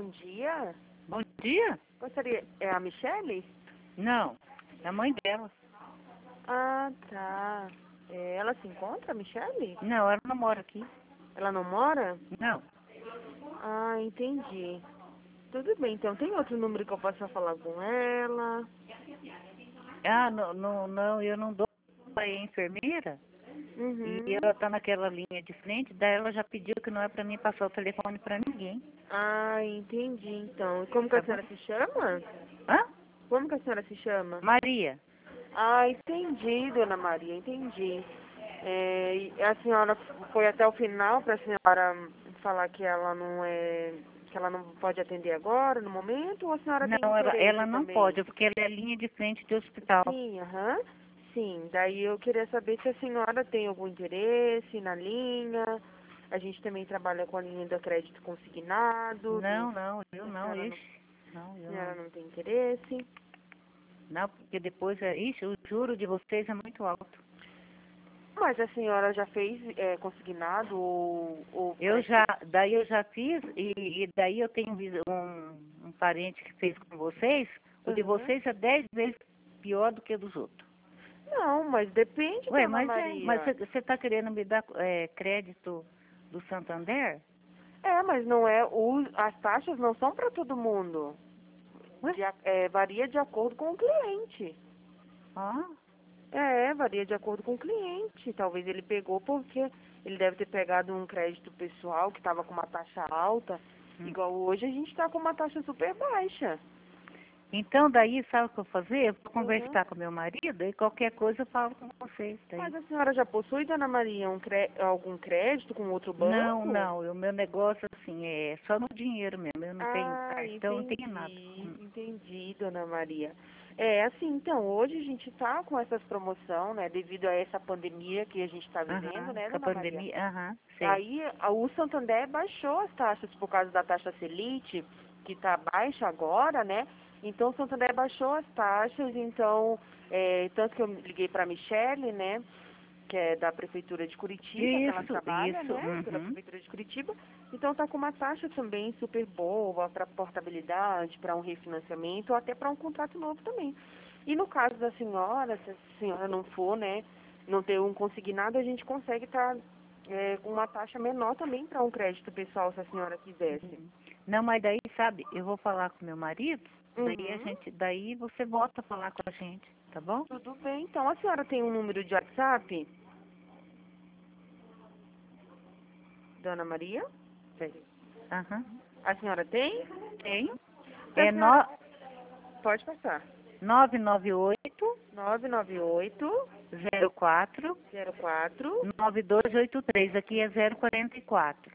bom dia. Bom dia? Gostaria... É a Michele? Não, é a mãe dela. Ah, tá. Ela se encontra, a Michele? Não, ela não mora aqui. Ela não mora? Não. Ah, entendi. Tudo bem, então tem outro número que eu possa falar com ela? Ah, não, eu não dou. Ela é enfermeira e Uhum. ela tá naquela linha de frente, daí ela já pediu que não é pra mim passar o telefone pra ninguém. Ah, entendi, então. E como que a Tá bom? senhora se chama? Hã? Como que a senhora se chama? Maria. Ah, entendi, dona Maria, entendi. E a senhora foi até o final para a senhora falar que ela não é, que ela não pode atender agora, no momento, ou a senhora tem Não, ela interesse não também? pode, porque ela é linha de frente de hospital. Sim, aham. Sim, daí eu queria saber se a senhora tem algum interesse na linha. A gente também trabalha com a linha do crédito consignado. Não, eu Se a não, senhora não, ixi. Não, a eu senhora não. não tem interesse. Não, porque depois, ixi, o juro de vocês é muito alto. Mas a senhora já fez consignado ou Daí eu já fiz e daí eu tenho um parente que fez com vocês. O de Aham. vocês é 10 vezes pior do que o dos outros. Não, mas depende, Ué, dona mas Maria. você está querendo me dar crédito do Santander? Mas não é. As taxas não são para todo mundo. Ué? Varia de acordo com o cliente. Ah, Varia de acordo com o cliente. Talvez ele pegou porque ele deve ter pegado um crédito pessoal que estava com uma taxa alta. hum. Igual hoje a gente está com uma taxa super baixa. Então daí sabe o que eu vou fazer? Eu vou Uhum. conversar com meu marido e qualquer coisa eu falo com vocês Mas daí. a senhora já possui, dona Maria, algum crédito com outro Não, banco? não, o meu negócio assim é só no dinheiro mesmo. Eu não tenho Ah, cartão, não tenho nada. entendi, dona Maria. Assim, então, hoje a gente tá com essas promoção, né, devido a essa pandemia que a gente está vivendo, Aham, né, com a dona Maria? pandemia, aham, sei. Aí, o Santander baixou as taxas por causa da taxa Selic, que tá baixa agora, né? Então, o Santander baixou as taxas, então, tanto que eu liguei para a Michele, né, que é da Prefeitura de Curitiba, que ela trabalha, Isso, né, pela uhum. Prefeitura de Curitiba. Então tá com uma taxa também super boa para portabilidade, para um refinanciamento ou até para um contrato novo também. E no caso da senhora, se a senhora não for, né, não ter um consignado, a gente consegue estar com uma taxa menor também para um crédito pessoal, se a senhora quisesse. Não, mas daí, sabe, eu vou falar com meu marido, Uhum. daí você volta a falar com a gente, tá bom? Tudo bem. Então, a senhora tem um número de WhatsApp, dona Maria? Sei. Aham. A senhora tem? Tem. Se a É senhora... Pode passar. 998 998 04 04 9283. Aqui é 044.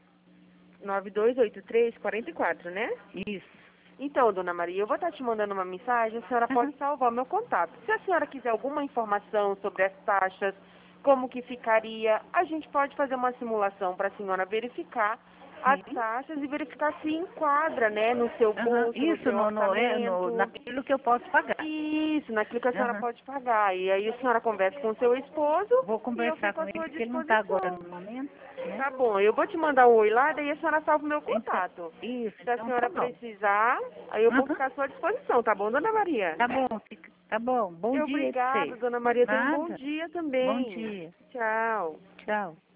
9283 44, né? Isso. Então, dona Maria, eu vou estar te mandando uma mensagem, a senhora Aham. pode salvar meu contato. Se a senhora quiser alguma informação sobre as taxas, como que ficaria, a gente pode fazer uma simulação para a senhora verificar as Sim. taxas e verificar se enquadra, né, no seu Aham. bolso, no Isso seu orçamento. naquilo que eu posso pagar. Isso, naquilo que a senhora Aham. pode pagar. E aí a senhora conversa com o seu esposo Vou e eu conversar fico com à ele sua porque ele não está agora disposição. no momento, né? Tá bom, eu vou te mandar um oi lá, daí a senhora salva o meu Então, contato. isso, Se a então tá senhora bom. precisar, aí eu vou Aham. ficar à sua disposição, tá bom, dona Maria? Tá bom. Bom dia pra Obrigada, você. dona Maria. Tenha um bom Nada. dia Bom também. dia. Tchau. Tchau.